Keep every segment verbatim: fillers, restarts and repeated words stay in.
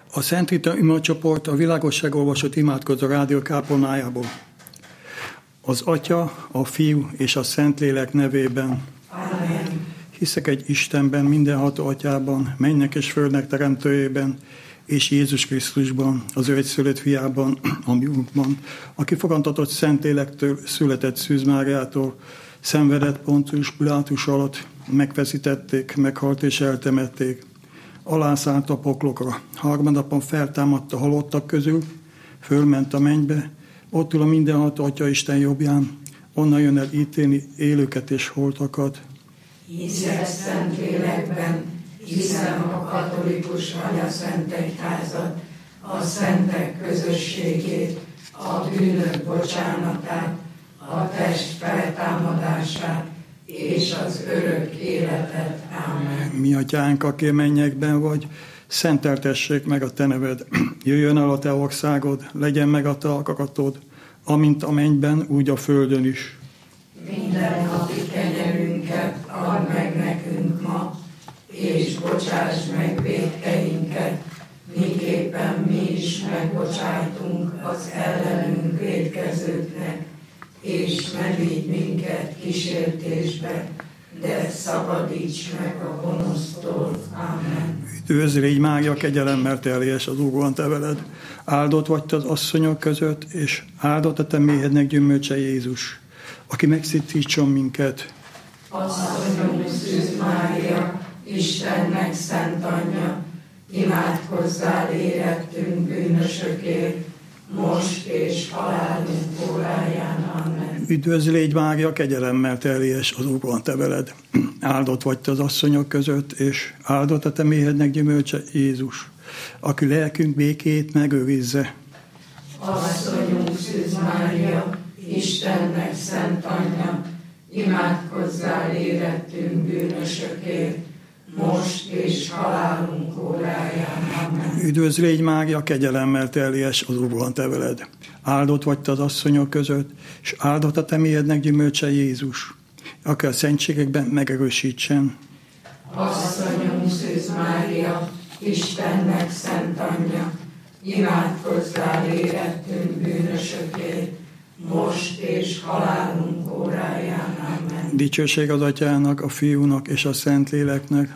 A Szent Rita imacsoport a világosság olvasott imádkozó rádió kápolnájából. Az Atya, a Fiú és a Szentlélek nevében. Amen. Hiszek egy Istenben, mindenható Atyában, mennynek és földnek teremtőjében, és Jézus Krisztusban, az ő egyszülött fiában, a mi Úrunkban, aki fogantatott Szentlélektől, született Szűz Máriától, szenvedett Pontius Pilátus alatt, megfeszítették, meghalt és eltemették. Alászállt a poklokra, harmadnapon feltámadt a halottak közül, fölment a mennybe, ott ül a mindenható Atya Isten jobbján, onnan jön el ítélni élőket és holtakat. Hiszek Szentlélekben, hiszem a katolikus Anyaszent Egyházat, a szentek közösségét, a bűnök bocsánatát, a test feltámadását és az örök életet. Amen. Mi Atyánk, aki a mennyekben vagy, szenteltessék meg a te neved. Jöjjön el a te országod, legyen meg a te akaratod, amint a mennyben, úgy a földön is. Minden napi kenyerünket add meg nekünk ma, és bocsáss meg vétkeinket, miképpen mi is megbocsájtunk az ellenünk vétkezőknek, és ne vigy minket kísértésbe, de szabadíts meg a gonosztól. Amen. Üdvözl légy Mária, kegyelemmel teljes, az Úr van te veled. Áldott vagy te az asszonyok között, és áldott a te méhednek gyümölcse Jézus, aki megszítítson minket. Asszonyunk Szűz Mária, Istennek szent anyja, imádkozzál érettünk bűnösökért, most és halálunk óráján. Amen. Üdvözl légy Mária, kegyelemmel teljes, az Úr van te veled. Áldott vagy te az asszonyok között, és áldott a te méhednek gyümölcse Jézus, aki lelkünk békét megőrizze. Asszonyunk Szűz Mária, Istennek szent anyja, imádkozzál érettünk bűnösökért, most és halálunk óráján. Amen. Üdvözl légy Mária, kegyelemmel teljes, az Úr van te veled. Áldott vagy te az asszonyok között, és áldott a te méhednek gyümölcse Jézus, aki a szentségekben megerősítsen. Asszonyunk Szűz Mária, Istennek szent anyja, imádkozzál érettünk bűnösökért, most és halálunk óráján. Amen. Dicsőség az Atyának, a Fiúnak és a Szentléleknek.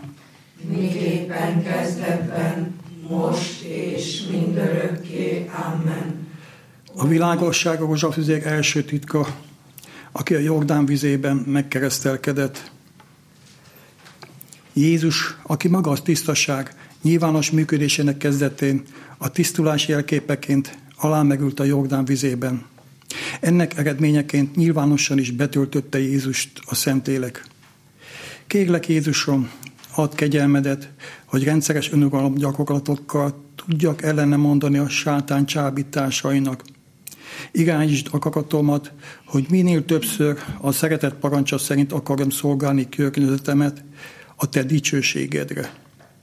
Miképpen kezdetben, most és mindörökké. Amen. A világosság a rózsafüzér első titka, aki a Jordán vizében megkeresztelkedett. Jézus, aki maga a tisztaság nyilvános működésének kezdetén a tisztulás jelképeként alámegült a Jordán vizében. Ennek eredményeként nyilvánosan is betöltötte Jézust a Szentlélek. Kérlek Jézusom, add kegyelmedet, hogy rendszeres önuralom gyakorlatokkal tudjak ellene mondani a sátán csábításainak. Irányítsd akaratomat, hogy minél többször a szeretet parancsa szerint akarom szolgálni környezetemet a te dicsőségedre.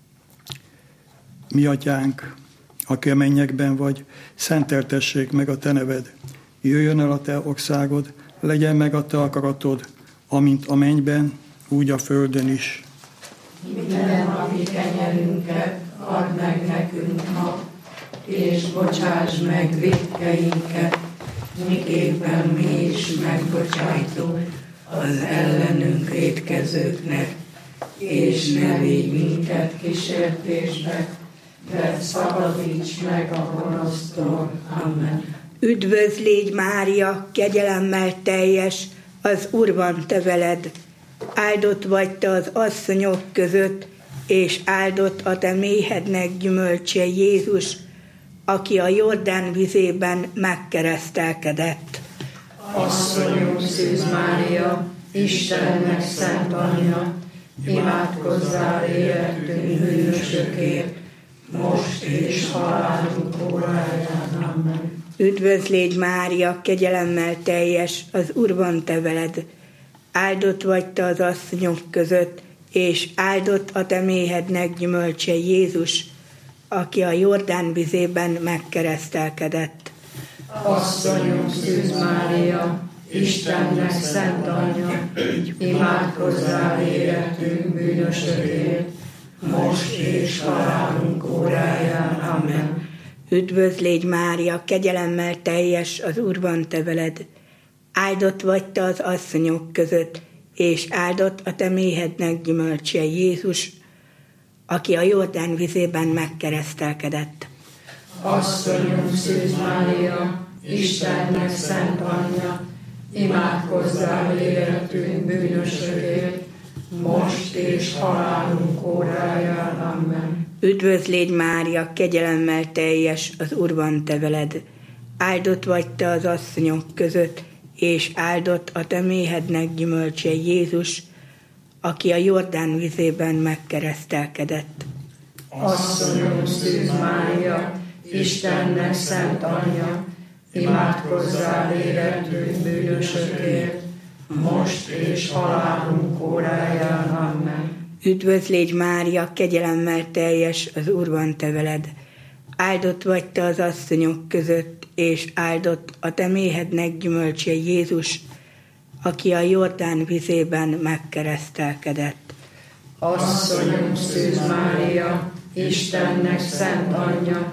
Mi Atyánk, aki a mennyekben vagy, szenteltessék meg a te neved. Jöjjön el a te országod, legyen meg a te akaratod, amint a mennyben, úgy a földön is. Minden napi kenyerünket add meg nekünk ma, és bocsáss meg vétkeinket, miképpen mi is megbocsájtunk az ellenünk vétkezőknek, és ne vigy minket kísértésbe, de szabadíts meg a gonosztól. Amen. Üdvözl légy Mária, kegyelemmel teljes, az Úr van te veled. Áldott vagy te az asszonyok között, és áldott a te méhednek gyümölcse Jézus, aki a Jordán vizében megkeresztelkedett. Asszonyunk Szűz Mária, Istennek szent anyja, imádkozzál érettünk bűnösökért, most és halálunk óráján. Amen. Üdvözl légy Mária, kegyelemmel teljes, az Úr van te veled. Áldott vagy te az asszonyok között, és áldott a te méhednek gyümölcse Jézus, aki a Jordán vizében megkeresztelkedett. Asszonyunk Szűz Mária, Istennek szent anyja, imádkozzál érettünk bűnösökért, most és halálunk óráján. Amen. Üdvözl légy Mária, kegyelemmel teljes, az Úr van te veled. Áldott vagy te az asszonyok között, és áldott a te méhednek gyümölcse, Jézus, aki a Jordán vizében megkeresztelkedett. Asszonyunk Szűz Mária, Istennek szent anyja, imádkozzál életünk bűnösökért, most és halálunk óráján. Amen. Üdvözl légy Mária, kegyelemmel teljes, az Úr van te veled. Áldott vagy te az asszonyok között, és áldott a te méhednek gyümölcse, Jézus, aki a Jordán vizében megkeresztelkedett. Asszonyunk Szűz Mária, Istennek szent anyja, imádkozzál életünk bűnösökért, most és halálunk óráján. Amen. Üdvözl légy Mária, kegyelemmel teljes, az Úr van te veled. Áldott vagy te az asszonyok között, és áldott a te méhednek gyümölcse, Jézus, aki a Jordán vizében megkeresztelkedett. Asszonyunk Szűz Mária, Istennek szent anyja,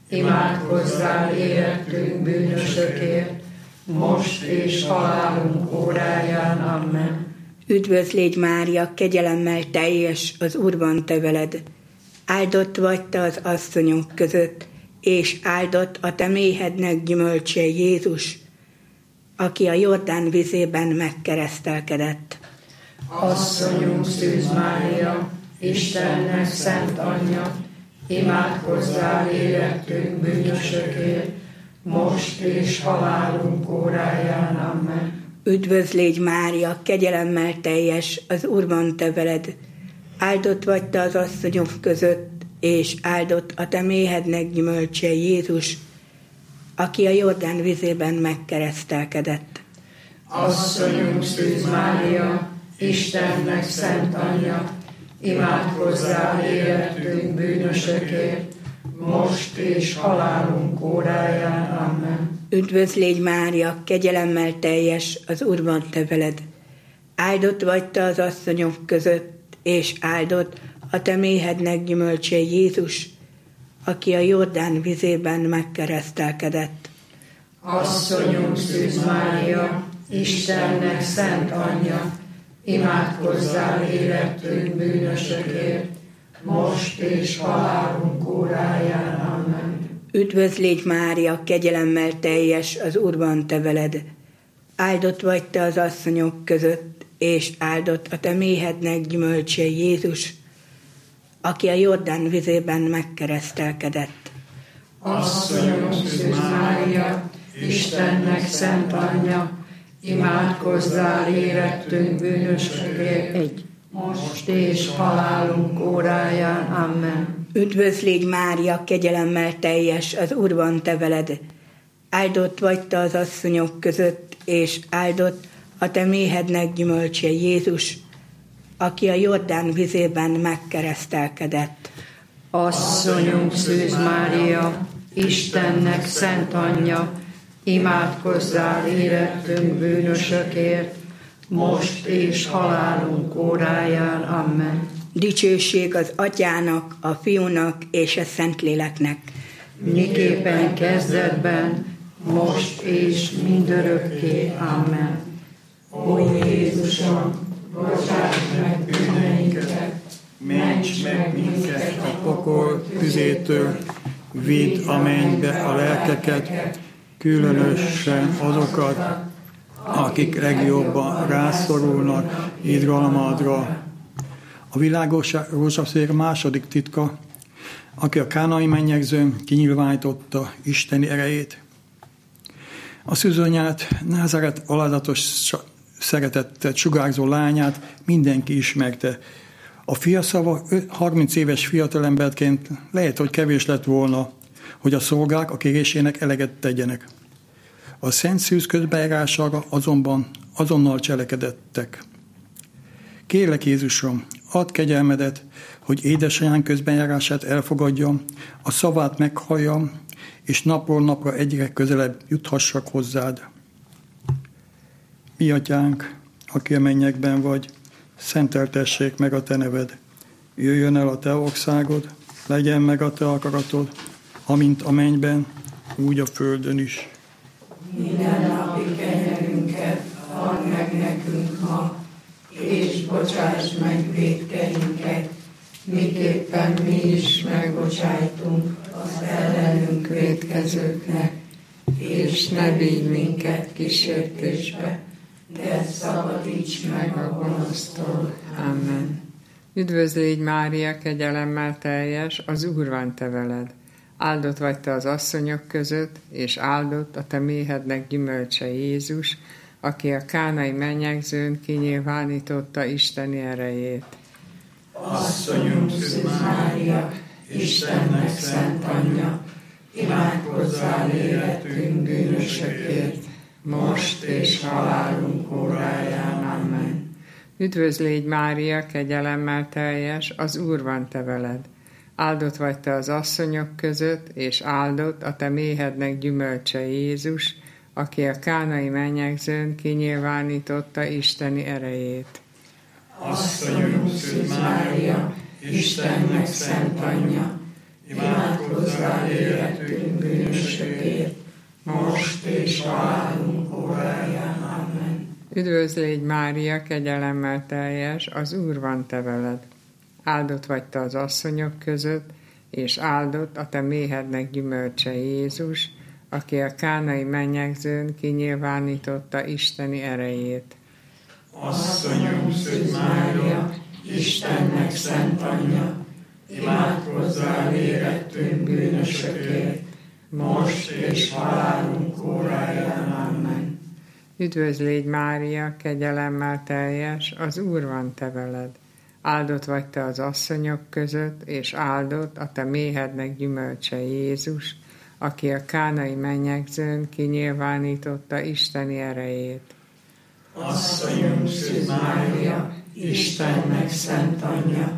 imádkozzál életünk bűnösökért, most és halálunk óráján. Amen. Üdvözl légy Mária, kegyelemmel teljes, az Úr van te veled. Áldott vagy te az asszonyok között, és áldott a te méhednek gyümölcse, Jézus, aki a Jordán vizében megkeresztelkedett. Asszonyunk Szűz Mária, Istennek szent anyja, imádkozzál életünk bűnösökért, most és halálunk óráján. Amen. Üdvözl légy Mária, kegyelemmel teljes, az Úr van te veled. Áldott vagy te az asszonyok között, és áldott a te méhednek gyümölcse, Jézus, aki a Jordán vizében megkeresztelkedett. Asszonyunk Szűz Mária, Istennek szent anyja, imádkozzál életünk bűnösökért, most és halálunk óráján. Amen. Üdvözl légy Mária, kegyelemmel teljes, az Úr van te veled. Áldott vagy te az asszonyok között, és áldott a te méhednek gyümölcse, Jézus, aki a Jordán vizében megkeresztelkedett. Asszonyunk Szűz Mária, Istennek szent anyja, imádkozzál életünk bűnösökért, most és halálunk óráján. Amen. Üdvözl légy Mária, kegyelemmel teljes, az Úr van te veled. Áldott vagy te az asszonyok között, és áldott a te méhednek gyümölcse, Jézus, aki a Jordán vizében megkeresztelkedett. Asszonyunk Szűz Mária, Istennek szent anyja, imádkozzál életünk bűnösökért, egy, most és halálunk óráján. Amen. Üdvözl légy Mária, kegyelemmel teljes, az Úr van te veled. Áldott vagy te az asszonyok között, és áldott a te méhednek gyümölcse, Jézus, aki a Jordán vizében megkeresztelkedett. Asszonyunk Szűz Mária, Istennek szent anyja, imádkozzál életünk bűnösökért, most és halálunk óráján. Amen. Dicsőség az Atyának, a Fiúnak és a Szentléleknek. Miképpen kezdetben, most és mindörökké. Amen. Ó Jézusom, bocsáss meg bűneinket, ments meg minket a pokol tüzétől, vidd a mennybe a lelkeket, különösen azokat, akik legjobban rászorulnak irgalmadra. A világos rózsaszék második titka, aki a kánai mennyegzőn kinyilvánította Isteni erejét. A szűzanyát, Názáret alázatos szeretettet sugárzó lányát mindenki ismerte. A fia szava harminc éves fiatalemberként lehet, hogy kevés lett volna, hogy a szolgák a kérésének eleget tegyenek. A Szent Szűz közbejárására azonban azonnal cselekedettek. Kérlek Jézusom, add kegyelmedet, hogy édesanyám közbenjárását elfogadjam, a szavát meghalljam, és napról napra egyre közelebb juthassak hozzád. Mi atyánk, aki a mennyekben vagy, szenteltessék meg a te neved. Jöjjön el a te országod, legyen meg a te akaratod, amint a mennyben, úgy a földön is. Minden napi kenyerünket add meg nekünk ma, és bocsáss meg vétkeinket, miképpen mi is megbocsájtunk az ellenünk vétkezőknek, és ne vigy minket kísértésbe, de szabadíts meg a gonosztól. Amen. Üdvözl légy, Mária, kegyelemmel teljes, az Úr van te veled. Áldott vagy te az asszonyok között, és áldott a te méhednek gyümölcse Jézus, aki a kánai mennyegzőn kinyilvánította Isteni erejét. Asszonyunk Szűz Mária, Istennek szent anyja, imádkozzál életünk bűnösökért, most és halálunk óráján. Amen. Üdvözl légy, Mária, kegyelemmel teljes, az Úr van te veled. Áldott vagy te az asszonyok között, és áldott a te méhednek gyümölcse Jézus, aki a kánai mennyegzőn kinyilvánította Isteni erejét. Asszonyunk Szűz Mária, Istennek szent anyja, imádkozzál életünk bűnösökért, most és halálunk óráján. Amen. Üdvözl légy, Mária, kegyelemmel teljes, az Úr van te veled. Áldott vagy te az asszonyok között, és áldott a te méhednek gyümölcse Jézus, aki a kánai mennyegzőn kinyilvánította Isteni erejét. Asszonyunk Szűz Mária, Istennek szent anyja, imádkozzál életünk bűnösökért, most és halálunk óráján. Amen. Üdvözl légy, Mária, kegyelemmel teljes, az Úr van te veled. Áldott vagy te az asszonyok között, és áldott a te méhednek gyümölcse Jézus, aki a kánai mennyegzőn kinyilvánította Isteni erejét. Asszonyunk Szűz Mária, Istennek szent anyja,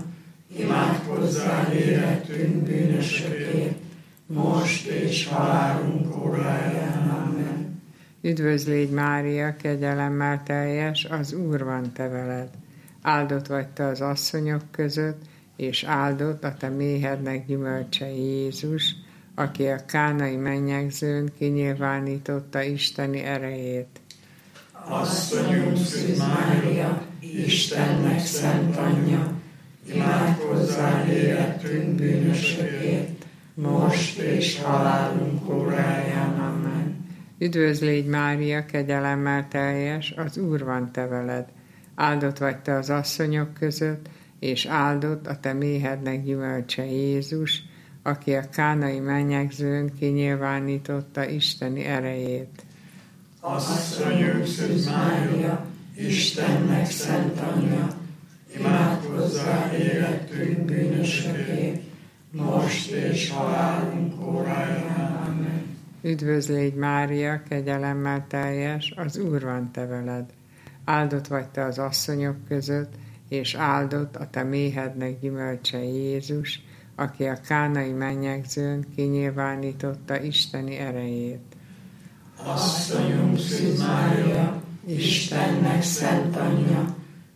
imádkozzál életünk bűnösökért, most és halálunk óráján. Amen. Üdvözl légy, Mária, kegyelemmel teljes, az Úr van te veled. Áldott vagy te az asszonyok között, és áldott a te méhednek gyümölcse Jézus, aki a kánai mennyegzőn kinyilvánította Isteni erejét. Asszonyunk Szűz Mária, Istennek szent anyja, imádkozzál életünk bűnösökért, most és halálunk óráján. Amen. Üdvözl légy, Mária, kegyelemmel teljes, az Úr van te veled. Áldott vagy te az asszonyok között, és áldott a te méhednek gyümölcse Jézus, aki a kánai mennyegzőn kinyilvánította Isteni erejét. Asszonyunk Szűz Mária, Istennek szent anyja, imádkozzál életünk bűnösökért, most és halálunk óráján. Amen. Üdvözl légy, Mária, kegyelemmel teljes, az Úr van te veled. Áldott vagy te az asszonyok között, és áldott a te méhednek gyümölcse Jézus, aki a kánai mennyegzőn kinyilvánította Isteni erejét. Asszonyunk Szűz Mária, Istennek szent anyja,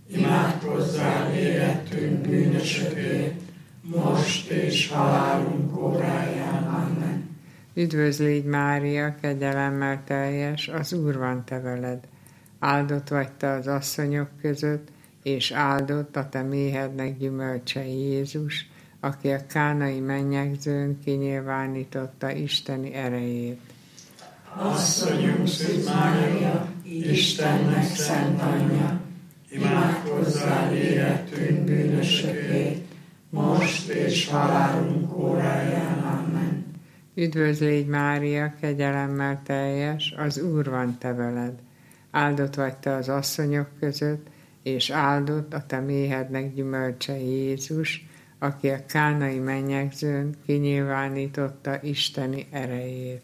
imádkozzál életünk bűnösökért, most és halálunk óráján. Amen. Üdvözl légy, Mária, kegyelemmel teljes, az Úr van te veled. Áldott vagy te az asszonyok között, és áldott a te méhednek gyümölcse Jézus, aki a kánai mennyegzőn kinyilvánította Isteni erejét. Asszonyunk Szűz Mária, Istennek szent anyja, imádkozzál életünk bűnösökért, most és halálunk óráján. Amen. Üdvözl légy, Mária, kegyelemmel teljes, az Úr van te veled. Áldott vagy te az asszonyok között, és áldott a te méhednek gyümölcse Jézus, aki a kánai mennyegzőn kinyilvánította Isteni erejét.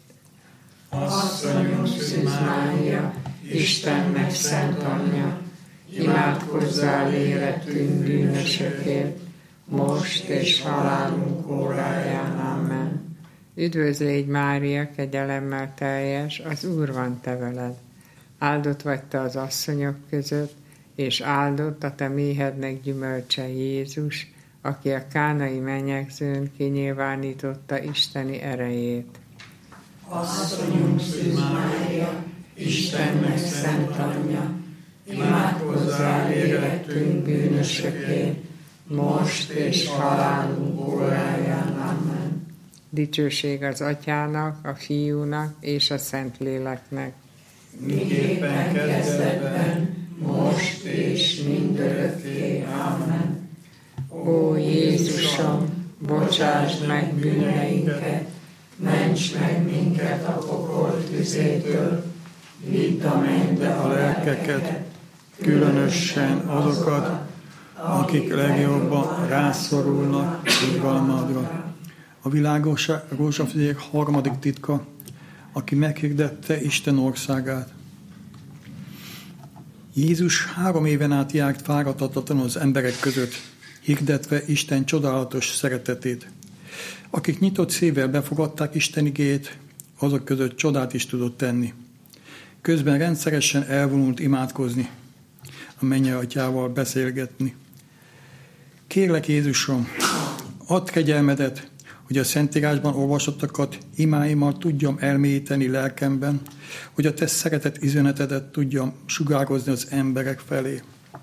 Asszonyunk Szűz Mária, Istennek szent anyja, imádkozzál életünk bűnösökért, most és halálunk óráján. Amen. Üdvözl légy, Mária, kegyelemmel teljes, az Úr van te veled. Áldott vagy te az asszonyok között, és áldott a te méhednek gyümölcse Jézus, aki a kánai menyegzőn kinyilvánította isteni erejét. Asszonyunk Szűz Mária, Istennek szent anyja, imádkozzál érettünk bűnösökért, most és halálunk óráján. Amen. Dicsőség az Atyának, a Fiúnak és a Szentléleknek. Miképpen kezdetben, most és mindörökké. Amen. Ó Jézusom, bocsásd meg bűneinket, ments meg minket a pokol tüzétől, vidd a mennybe a lelkeket, különösen azokat, akik legjobban rászorulnak irgalmadra. A világos rózsafék harmadik titka, aki meghirdette Isten országát. Jézus három éven át járt fáradhatatlanul az emberek között, hirdetve Isten csodálatos szeretetét. Akik nyitott szívvel befogadták Isten igéjét, azok között csodát is tudott tenni. Közben rendszeresen elvonult imádkozni, a mennyei Atyával beszélgetni. Kérlek Jézusom, add kegyelmedet, hogy a Szentírásban olvasottakat imáimmal tudjam elmélyíteni lelkemben, hogy a te szeretett üzenetedet tudjam sugározni az emberek felé.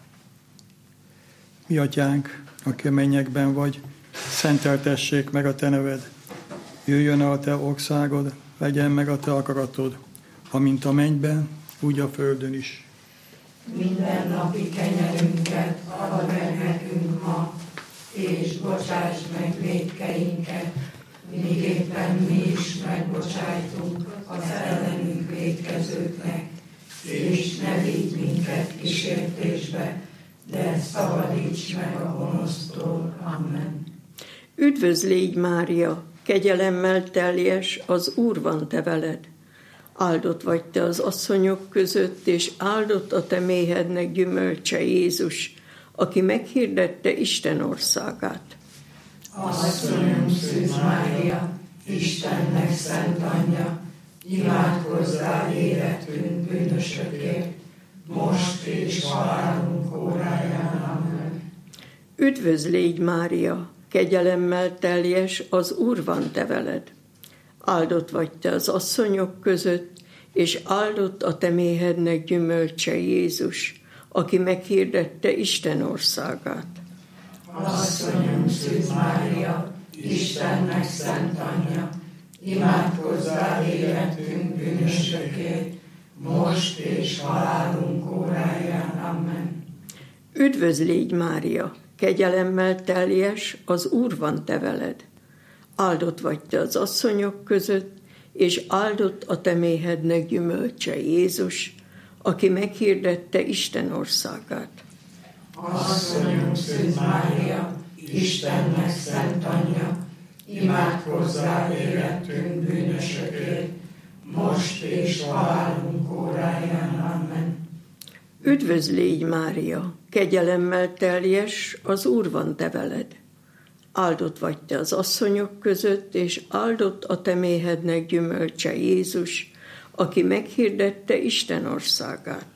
Mi Atyánk, aki a mennyekben vagy, szenteltessék meg a te neved. Jöjjön el a te országod, legyen meg a te akaratod, amint a mennyben, úgy a földön is. Minden napi kenyerünket add meg nekünk ma, és bocsáss meg vétkeinket, miképpen mi is megbocsájtunk az ellenünk vétkezőknek, és ne vigy minket kísértésbe, de szabadíts meg a gonosztól. Amen. Üdvözl légy, Mária, kegyelemmel teljes, az Úr van te veled. Áldott vagy te az asszonyok között, és áldott a te méhednek gyümölcse Jézus, aki meghirdette Isten országát. Asszonyunk Szűz Mária, Istennek szent anyja, imádkozzál érettünk bűnösökért, most és halálunk óráján. Amen. Üdvözl légy, Mária, kegyelemmel teljes, az Úr van te veled. Áldott vagy te az asszonyok között, és áldott a te méhednek gyümölcse Jézus, aki meghirdette Isten országát. Asszonyunk Szűz Mária, Istennek szent anyja, imádkozzál érettünk bűnösökért, most és halálunk óráján. Amen. Üdvözl légy, Mária, kegyelemmel teljes, az Úr van te veled. Áldott vagy te az asszonyok között, és áldott a te méhednek gyümölcse Jézus, aki meghirdette Isten országát. Asszonyunk Szűz Mária, Istennek szent anyja, imádkozzál érettünk bűnösökért, most és halálunk óráján. Amen. Üdvözl légy, Mária, kegyelemmel teljes, az Úr van te veled. Áldott vagy te az asszonyok között, és áldott a te méhednek gyümölcse Jézus, aki meghirdette Isten országát.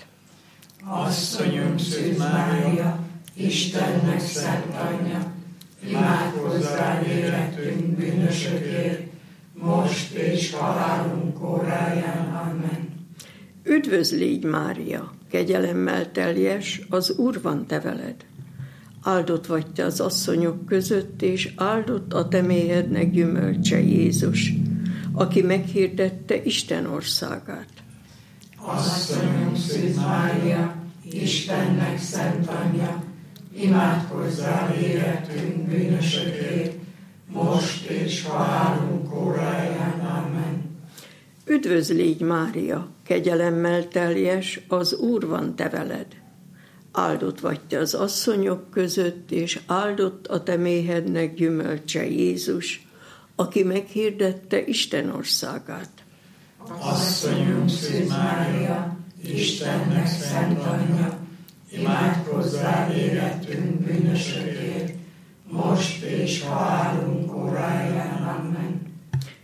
Asszonyunk Szűz Mária, Istennek szent anyja, imádkozzál érettünk bűnösökért, most és halálunk óráján. Amen. Üdvözl légy, Mária, kegyelemmel teljes, az Úr van te veled. Áldott vagy te az asszonyok között, és áldott a te méhednek gyümölcse Jézus, aki meghirdette Isten országát. Asszonyunk Szűz Mária, Istennek szent anyja, imádkozzál érettünk bűnösökért, most és halálunk óráján. Amen. Üdvözl légy, Mária, kegyelemmel teljes, az Úr van te veled. Áldott vagy te az asszonyok között, és áldott a te méhednek gyümölcse Jézus, aki meghirdette Isten országát. Asszonyunk Szűz Mária, Istennek szent anyja, imádkozzál érettünk bűnösökért, most és halálunk óráján. Amen.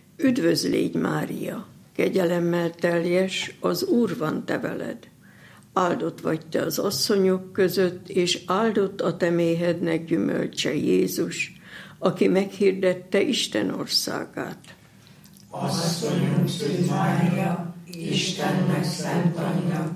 Üdvözl légy, Mária, kegyelemmel teljes, az Úr van te veled. Áldott vagy te az asszonyok között, és áldott a te méhednek gyümölcse Jézus, aki meghirdette Isten országát. Asszonyunk Szűz Mária, Istennek szent anyja,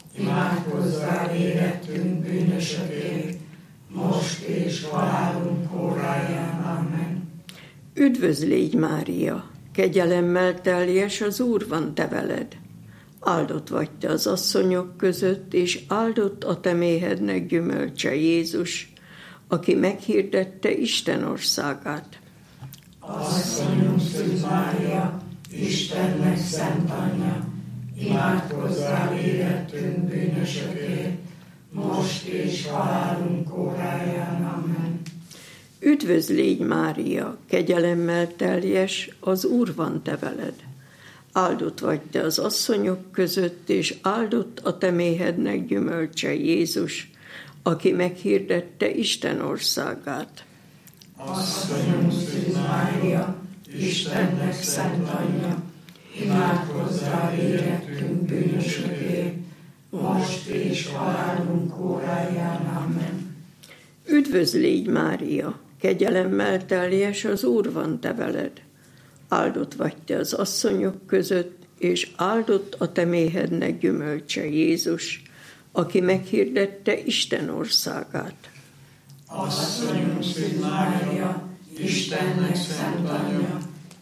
imádkozzál érettünk bűnösökért, most és halálunk óráján. Amen. Üdvözl légy, Mária, kegyelemmel teljes, az Úr van te veled. Áldott vagy te az asszonyok között, és áldott a te méhednek gyümölcse Jézus, aki meghirdette Isten országát. Asszonyunk Szűz Mária, Istennek szent anyja, imádkozzál érettünk bűnösökért, most és halálunk óráján. Amen. Üdvözl légy, Mária, kegyelemmel teljes, az Úr van te veled. Áldott vagy te az asszonyok között, és áldott a te méhednek gyümölcse Jézus, aki meghirdette Isten országát. Asszonyunk Szűz Mária, Istennek szent anyja, imádkozzál érettünk bűnösökért, most és halálunk óráján. Amen. Üdvözl légy, Mária, kegyelemmel teljes, az Úr van te veled. Áldott vagy te az asszonyok között, és áldott a te méhednek gyümölcse Jézus, aki meghirdette Isten országát. Asszonyunk Szűz Mária, Istennek szent anyja,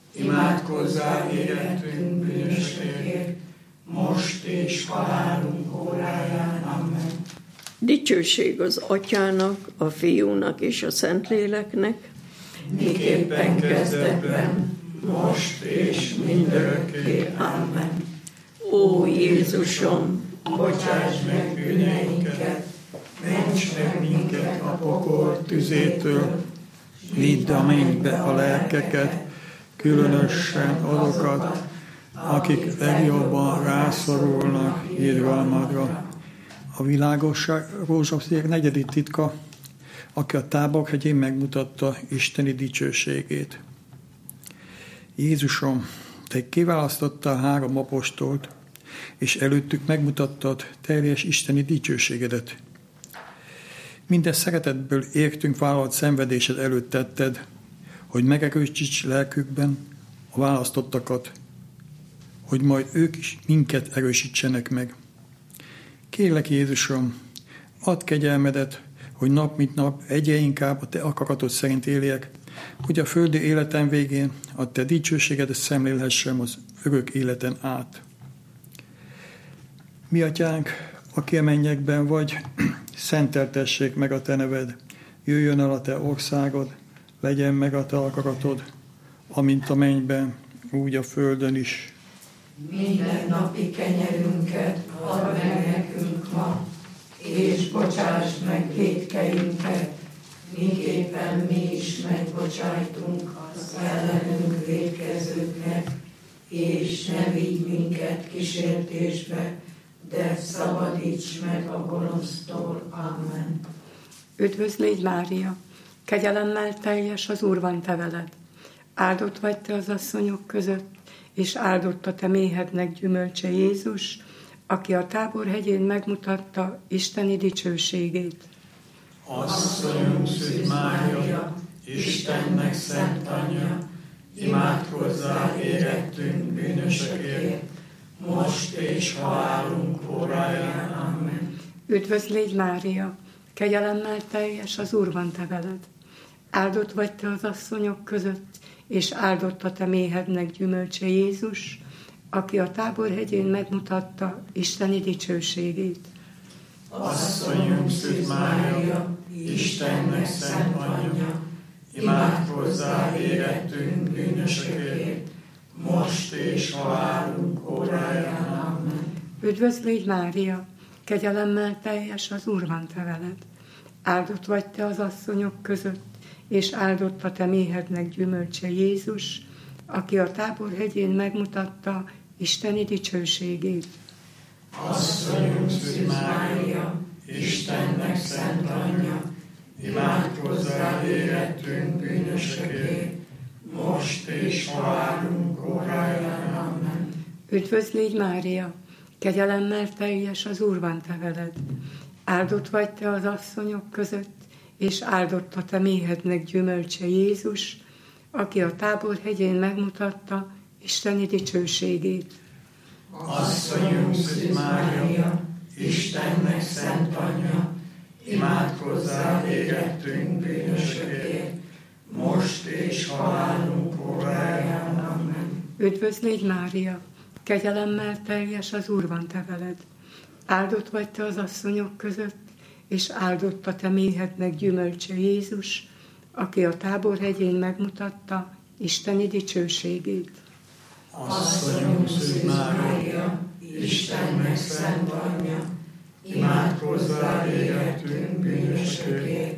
imádkozzál érettünk bűnösökért, most és halálunk óráján. Amen. Dicsőség az Atyának, a Fiúnak és a Szentléleknek, miképpen kezdetben, most és mindörökké. Amen. Ó Jézusom, Bocsáss meg bűneinket, ments meg minket a pokol tüzétől, Vidd a mennybe a lelkeket, különösen azokat, akik legjobban rászorulnak irgalmadra. A világosság rózsaszék negyedik titka, aki a Táborhegyén megmutatta isteni dicsőségét. Jézusom, te kiválasztottál három apostolt, és előttük megmutattad teljes isteni dicsőségedet. Minden szeretetből értünk vállalt szenvedésed előtt tetted, hogy megerősíts lelkükben a választottakat, hogy majd ők is minket erősítsenek meg. Kérlek, Jézusom, add kegyelmedet, hogy nap mint nap egyre inkább a te akaratod szerint éljek, hogy a földi életem végén a te dicsőségedet szemlélhessem az örök életen át. Mi atyánk, aki a mennyekben vagy, szenteltessék meg a te neved, jöjjön el a te országod, legyen meg a te akaratod, amint a mennyben, úgy a földön is. Minden napi kenyerünket add meg nekünk ma, és bocsáss meg vétkeinket, miképpen mi is megbocsájtunk az ellenünk vétkezőknek, és ne vigy minket kísértésbe, de szabadíts meg a gonosztól. Amen. Üdvözl légy, Mária, kegyelemmel teljes, az Úr van te veled. Áldott vagy te az asszonyok között, és áldott a te méhednek gyümölcse Jézus, aki a Táborhegyén megmutatta isteni dicsőségét. Asszonyunk Szűz Mária, Istennek szent anyja, imádkozzál érettünk bűnösökért, most és halálunk óráján. Amen. Üdvözl légy, Mária, kegyelemmel teljes, az Úr van te veled. Áldott vagy te az asszonyok között, és áldott a te méhednek gyümölcse Jézus, aki a Táborhegyén megmutatta isteni dicsőségét. Asszonyunk Szűz Mária, Istennek szent anyja, imádkozzál érettünk bűnösökért, most és halálunk óráján. Amen. Üdvözl légy, Mária, kegyelemmel teljes, az Úr van te veled. Áldott vagy te az asszonyok között, és áldott a te méhednek gyümölcse Jézus, aki a Táborhegyén megmutatta isteni dicsőségét. Asszonyunk Szűz Mária, Istennek szent anyja, imádkozzál érettünk bűnösökért, most és halálunk óráján. Amen. Üdvözl légy, Mária, kegyelemmel teljes az Úr van te veled. Áldott vagy te az asszonyok között, és áldott a te méhednek gyümölcse Jézus, aki a Tábor hegyén megmutatta isteni dicsőségét. Asszonyunk Szűz Mária, Istennek szent anyja, imádkozzál érettünk bűnösökért, most és halálunk óráján. Amen. Üdvözl légy Mária, kegyelemmel teljes az Úr van te veled. Áldott vagy te az asszonyok között, és áldott a te méhednek gyümölcse Jézus, aki a Tábor hegyén megmutatta isteni dicsőségét. Asszonyunk Szűz Mária, Istennek szent anyja, imádkozzál érettünk bűnösökért,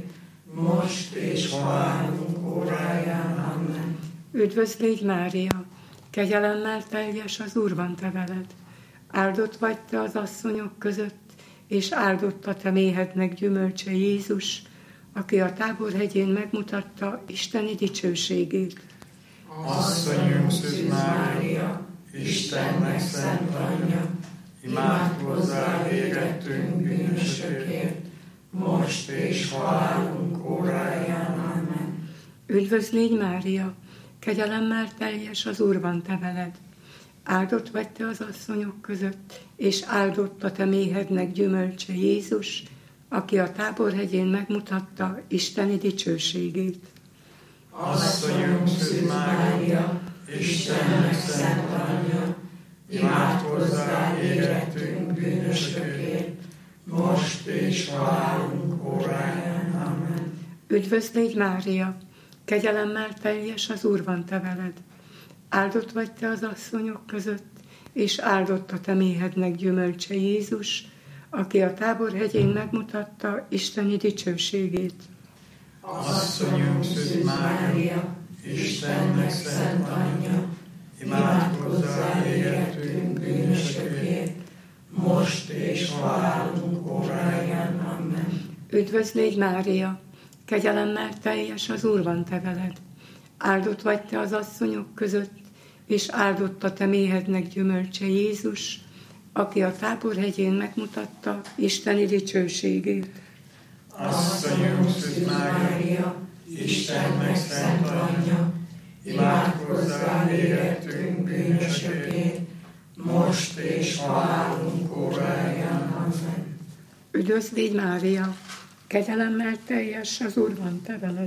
most és halálunk óráján. Amen. Üdvözl légy Mária, kegyelemmel teljes az Úr van te veled. Áldott vagy te az asszonyok között, és áldott a te méhednek gyümölcse Jézus, aki a Tábor hegyén megmutatta isteni dicsőségét. Asszonyunk Szűz Mária, Istennek szent anyja, imádkozzál érettünk bűnösökért, most és halálunk óráján. Amen. Üdvözl légy Mária, kegyelemmel teljes az Úr van te veled. Áldott vagy te az asszonyok között, és áldott a te méhednek gyümölcse Jézus, aki a Tábor hegyén megmutatta isteni dicsőségét. Asszonyunk Szűz Mária, Istennek szent anyja, imádkozzál érettünk bűnösökért, most és halálunk óráján. Amen. Üdvözl légy Mária, kegyelemmel teljes az Úr van te veled. Áldott vagy te az asszonyok között, és áldott a te méhednek gyümölcse Jézus, aki a Tábor hegyén megmutatta isteni dicsőségét. Asszonyunk Szűz Mária, Istennek szent anyja, imádkozzál érettünk bűnösökért, most és halálunk óráján. Amen. Üdvözl légy Mária, kegyelemmel teljes az Úr van te veled. Áldott vagy te az asszonyok között, és áldott a te méhednek gyümölcse Jézus, aki a Tábor hegyén megmutatta isteni dicsőségét. Asszonyunk Szűz Mária, Istennek szent anyja, imádkozzál érettünk bűnösökért, most és halálunk óráján. Amen. Üdvözl légy Mária, kegyelemmel teljes az Úr van te veled.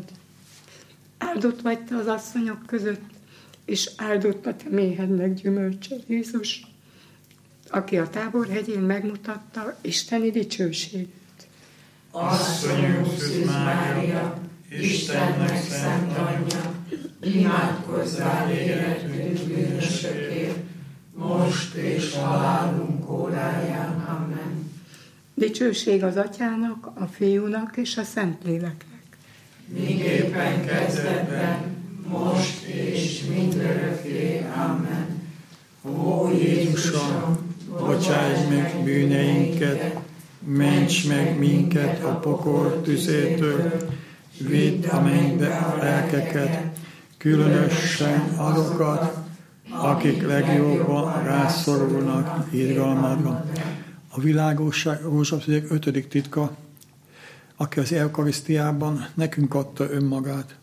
Áldott vagy te az asszonyok között, és áldott a te méhednek gyümölcse Jézus, aki a Tábor hegyén megmutatta isteni dicsőségét. Asszonyunk Szűz Mária, Istennek szent anyja, imádkozzál érettünk bűnösökért, most és halálunk óráján. Amen. Dicsőség az Atyának, a Fiúnak és a Szentléleknek. Miképpen kezdetben, most és mindörökké. Amen. Ó Jézusom, bocsáss meg bűneinket, ments meg minket a pokol tüzétől, vidd a mennybe a lelkeket, különösen azokat, akik legjobban rászorulnak irgalmadra. A világosság rózsaszínek ötödik titka, aki az eukarisztiában nekünk adta önmagát.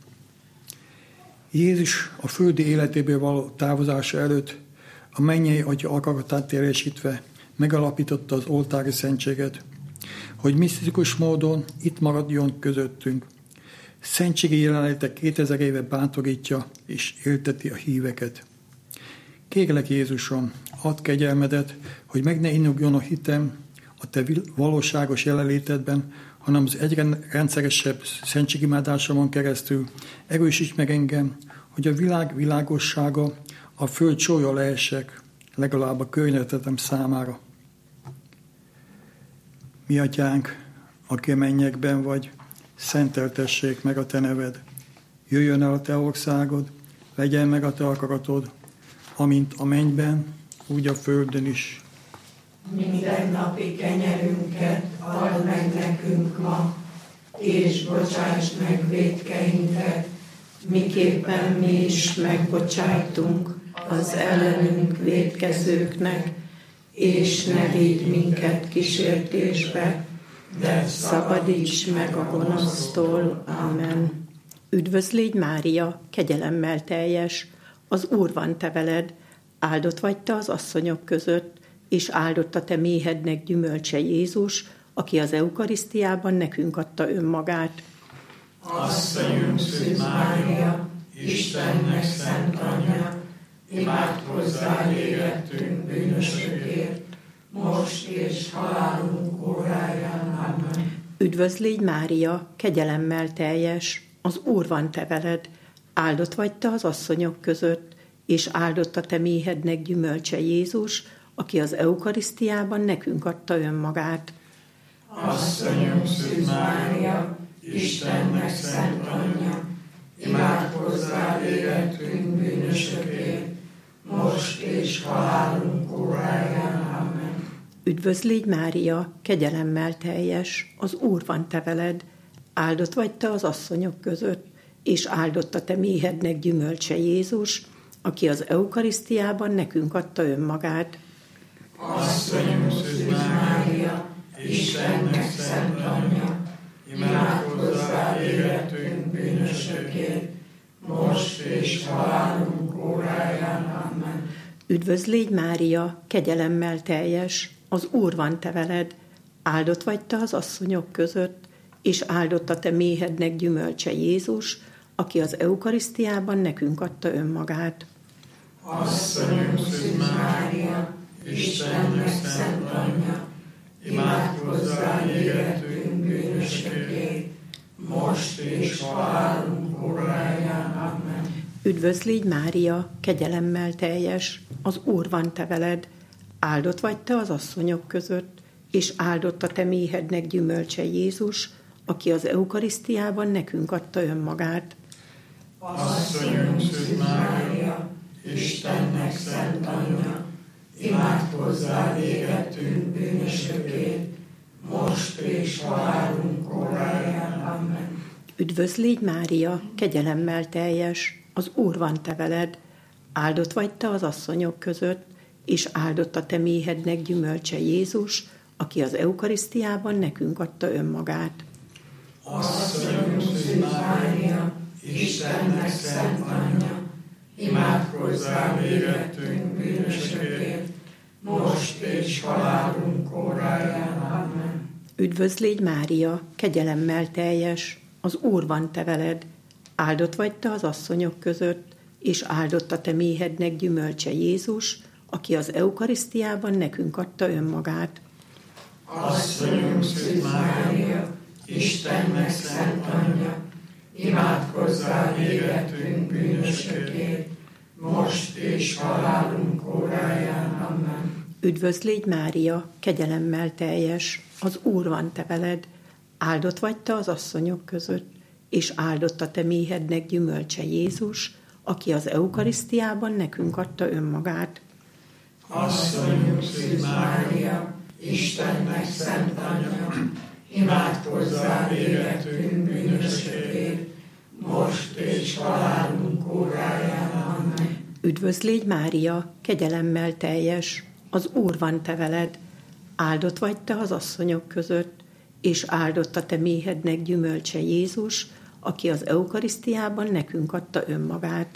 Jézus a földi életéből való távozása előtt a mennyei Atya akaratát teljesítve megalapította az oltári szentséget, hogy misztikus módon itt maradjon közöttünk. Szentségi jelenléte kétezer éve bátorítja és élteti a híveket. Kérlek Jézusom, add kegyelmedet, hogy meg ne innogjon a hitem a te valóságos jelenlétedben, hanem az egyre rendszeresebb szentségimádásomon keresztül erősíts meg engem, hogy a világ világossága, a föld csója lehessek, legalább a környezetem számára. Mi Atyánk, aki a mennyekben vagy, szenteltessék meg a te neved. Jöjjön el a te országod, legyen meg a te akaratod, amint a mennyben, úgy a földön is. Mindennapi kenyerünket add meg nekünk ma, és bocsáss meg vétkeinket, miképpen mi is megbocsájtunk az ellenünk vétkezőknek, és ne vigy minket kísértésbe, de szabadíts meg a gonosztól. Amen. Üdvözlégy Mária, kegyelemmel teljes, az Úr van te veled, áldott vagy te az asszonyok között, és áldott a te méhednek gyümölcse Jézus, aki az eukarisztiában nekünk adta önmagát. Asszonyunk Szűz Mária, Istennek szent anyja, imádkozzál érettünk bűnösökért, most és halálunk óráján. Amen. Üdvözlégy Mária, kegyelemmel teljes, az Úr van te veled, áldott vagy te az asszonyok között, és áldott a te méhednek gyümölcse Jézus, aki az eukarisztiában nekünk adta önmagát. Asszonyunk Szűz Mária, Istennek szent anyja, imádkozzál érettünk bűnösökért, most és halálunk óráján. Amen. Üdvözlégy Mária, kegyelemmel teljes, az Úr van te veled, áldott vagy te az asszonyok között, és áldott a te méhednek gyümölcse Jézus, aki az eukarisztiában nekünk adta önmagát. Asszonyunk Szűz Mária, Istennek szent anyja, imádkozzál érettünk bűnösökért, most és halálunk óráján. Amen. Üdvözlégy Mária, kegyelemmel teljes, az Úr van te veled, áldott vagy te az asszonyok között, és áldott a te méhednek gyümölcse Jézus, aki az eukarisztiában nekünk adta önmagát. Asszonyunk Szűz Mária, Istennek szent anyja, imádkozzál érettünk bűnösökért, most és halálunk óráján. Amen. Üdvözlégy Mária, kegyelemmel teljes, az Úr van te veled, áldott vagy te az asszonyok között, és áldott a te méhednek gyümölcse Jézus, aki az eukarisztiában nekünk adta önmagát. Asszonyunk Szűz Mária, Istennek szent anyja, imádkozzál érettünk bűnösökért, most és halálunk óráján. Amen. Üdvözlégy Mária, kegyelemmel teljes, az Úr van te veled, áldott vagy te az asszonyok között, és áldott a te méhednek gyümölcse Jézus, aki az eukarisztiában nekünk adta önmagát. Asszonyunk Szűz Mária, Istennek szent anyja, imádkozzál érettünk bűnösökért, most és halálunk óráján. Amen. Üdvözlégy Mária, kegyelemmel teljes, az Úr van te veled, áldott vagy te az asszonyok között, és áldott a te méhednek gyümölcse Jézus, aki az eukarisztiában nekünk adta önmagát. Asszonyunk Szűz Mária, Istennek szent anyja, imádkozzál érettünk bűnösökért, most és halálunk óráján. Amen. Üdvözlégy Mária, kegyelemmel teljes, az Úr van te veled, áldott vagy te az asszonyok között, és áldott a te méhednek gyümölcse Jézus, aki az eukarisztiában nekünk adta önmagát. Asszonyunk Szűz Mária, Istennek szent anyja, imádkozzál érettünk bűnösökért, most és halálunk óráján. Amen. Üdvözlégy Mária, kegyelemmel teljes, az Úr van te veled, áldott vagy te az asszonyok között, és áldott a te méhednek gyümölcse Jézus, aki az eukarisztiában nekünk adta önmagát.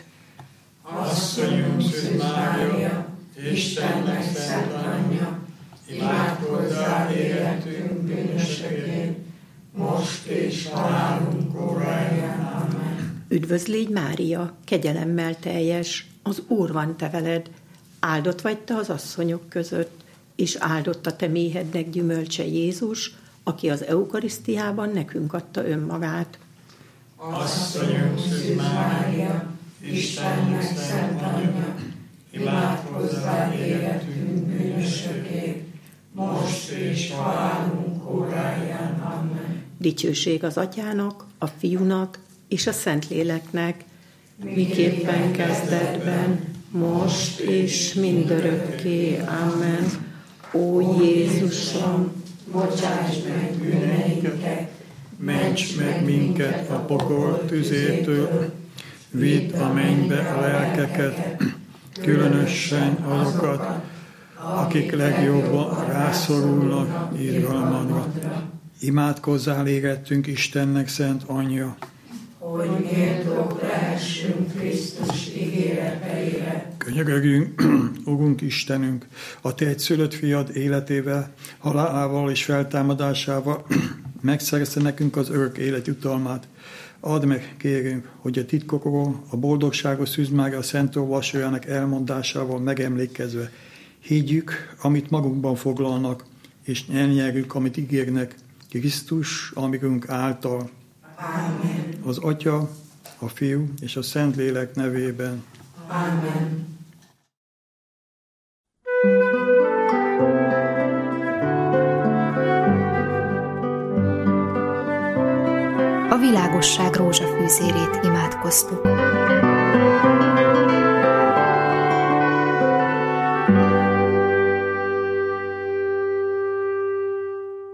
Asszonyunk Szűz Mária, Istennek szent anyja, imádkozzál érettünk bűnösökért, most és halálunk óráján. Amen. Üdvözlégy Mária, kegyelemmel teljes, az Úr van te veled, áldott vagy te az asszonyok között, és áldott a te méhednek gyümölcse Jézus, aki az eukarisztiában nekünk adta önmagát. Asszonyunk Szűz Mária, Istennek szent anyja, imádkozzál érettünk bűnösökért, most és halálunk óráján. Amen. Dicsőség az Atyának, a Fiúnak és a Szentléleknek, miképpen kezdetben, most és mindörökké. Amen. Ó Jézusom, bocsáss meg bűneinket, ments meg minket a pokol tüzétől, vidd a mennybe a lelkeket, különösen azokat, akik legjobban rászorulnak irgalmadra. Imádkozzál érettünk Istennek szent anyja, hogy méltók lehessünk Krisztus ígéreteire. Könyörögjünk, Urunk Istenünk, a Te egyszülött fiad életével, halálával és feltámadásával megszerezte nekünk az örök élet jutalmát. Add meg, kérünk, hogy a titkokról, a boldogságos szűzmága a Szent Olvasójának elmondásával megemlékezve higgyük, amit magunkban foglalnak, és elnyerjük, amit ígérnek, Krisztus, amigünk által. Ámen. Az Atya, a Fiú és a Szentlélek nevében. Ámen. A világosság rózsafűzérét imádkoztuk.